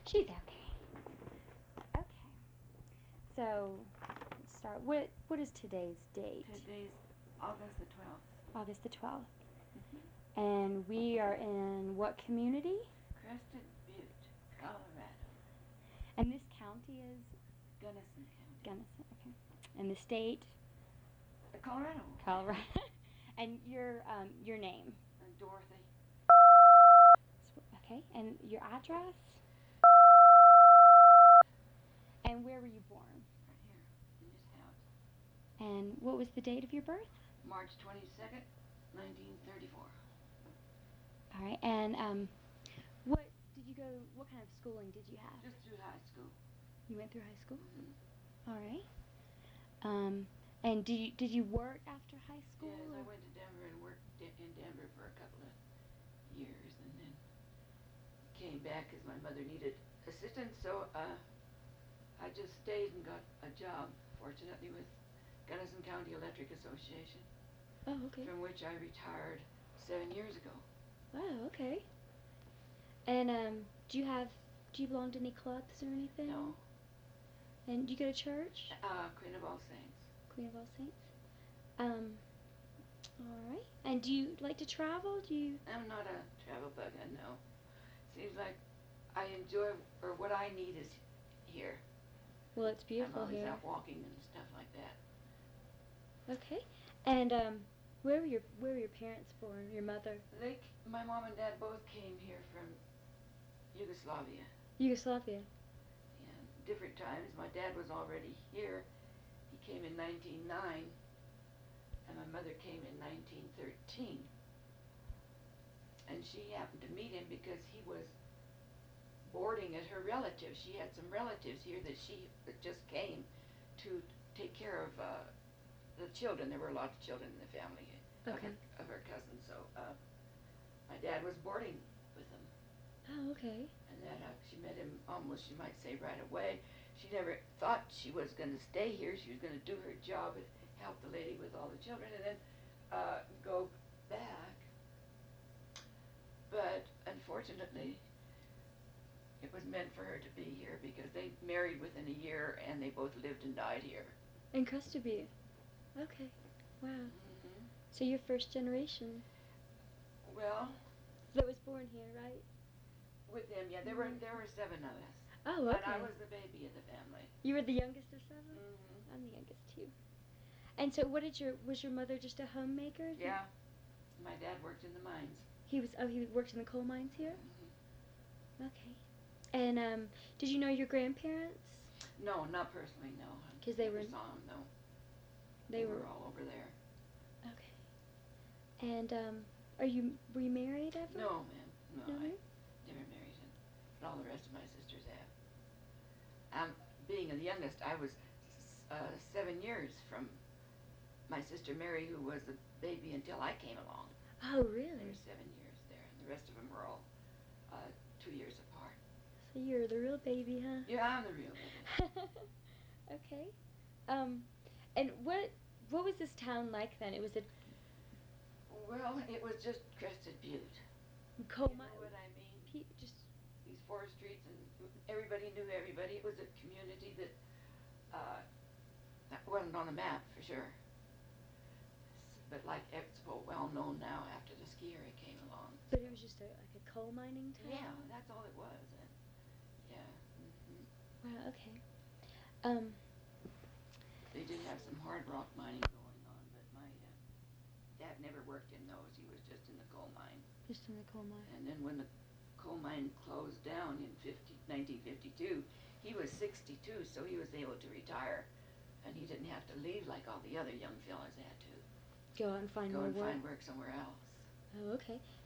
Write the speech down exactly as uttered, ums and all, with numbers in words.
She's okay. Okay. So, let's start. What What is today's date? Today's August the twelfth. August the twelfth. Mm-hmm. And we are in what community? Crested Butte, Colorado. And this county is? Gunnison County. Gunnison, okay. And the state? Uh, Colorado. Colorado. And your um your name? Uh, Dorothy. Okay. And your address? And where were you born? Right here, in this house. And what was the date of your birth? March twenty-second, nineteen thirty-four. All right. And um, what did you go? What kind of schooling did you have? Just through high school. You went through high school. Mm-hmm. All right. Um, and did you did you work after high school? Yes, I or? went to Denver and worked de- in Denver for a couple of years, and then came back because my mother needed assistance. So uh, I just stayed and got a job, fortunately, with Gunnison County Electric Association. Oh, okay. From which I retired seven years ago. Oh, okay. And um, do you have do you belong to any clubs or anything? No. And do you go to church? Uh, Queen of All Saints. Queen of All Saints. Um. All right. And do you like to travel? Do you? I'm not a travel bug, I know. Seems like I enjoy, or what I need is here. Well, it's beautiful I'm always here. out walking and stuff like that. Okay. And um, where were your where were your parents born? Your mother? They, c- my mom and dad both came here from Yugoslavia. Yugoslavia. Yeah, different times. My dad was already here. He came in nineteen oh nine, and my mother came in nineteen thirteen. And she happened to meet him because he was boarding at her relatives. She had some relatives here that she that just came to take care of uh, the children. There were a lot of children in the family of, Okay. her, of her cousins. So uh, my dad was boarding with them. Oh, okay. And that uh, she met him almost, you might say, right away. She never thought she was going to stay here. She was going to do her job and help the lady with all the children and then uh, go back. But unfortunately, it was meant for her to be here because they married within a year and they both lived and died here. In Crested Butte. Okay. Wow. Mm-hmm. So you're first generation Well, that was born here, right? with them, yeah, there were there were seven of us. Oh, But okay. I was the baby of the family. You were the youngest of seven? Mm-hmm. I'm the youngest too. And so, what did your was your mother just a homemaker? Yeah. My dad worked in the mines. He was. Oh, he worked in the coal mines here. Mm-hmm. Okay. And um, did you know your grandparents? No, not personally, no. 'Cause they Never were- saw 'em, no. They, They were. were all over there. Okay. And um, are you were you married ever? No, ma'am. No, No? I never married him. But all the rest of my sisters have. Um, being the youngest, I was s- uh, seven years from my sister Mary, who was the baby until I came along. Oh, There really? were seven years there, and the rest of them were all uh, two years apart. So you're the real baby, huh? Yeah, I'm the real baby. Okay. Um, and what what was this town like then? It was a Well, it was just Crested Butte. coal You mine. know what I mean? Pe- just These four streets, and everybody knew everybody. It was a community that uh, that wasn't on the map for sure. S- But like it's well well known now after the ski area came along. but it was just a, like a coal mining town. Yeah, that's all it was. And yeah, hmm Wow. Okay. Um. they did have some hard rock mining going on, but my uh, dad never worked in those. He was just in the coal mine. Just in the coal mine. And then when the coal mine closed down in fifty, nineteen fifty-two, he was sixty-two, so he was able to retire. And he didn't have to leave like all the other young fellas had to. Go out and find Go more and work. find work somewhere else. Oh, okay.